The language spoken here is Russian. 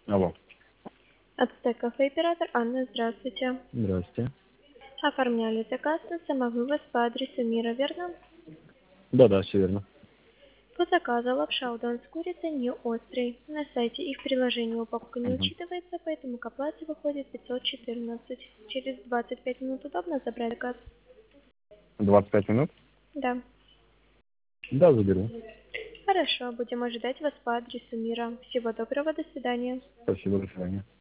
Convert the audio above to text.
Алло. Ацтек кафе оператор Анна, здравствуйте. Здрасте. Оформляли заказ на самовывоз по адресу Мира, верно? Да, все верно. По заказу лапша удон с курицей не острый. На сайте и в приложении упаковка не Угу. учитывается, поэтому к оплате выходит 514. Через 25 минут удобно забрать заказ? 25 минут? Да. Да, заберу. Хорошо, будем ожидать вас по адресу Мира. Всего доброго, до свидания. Спасибо, до свидания.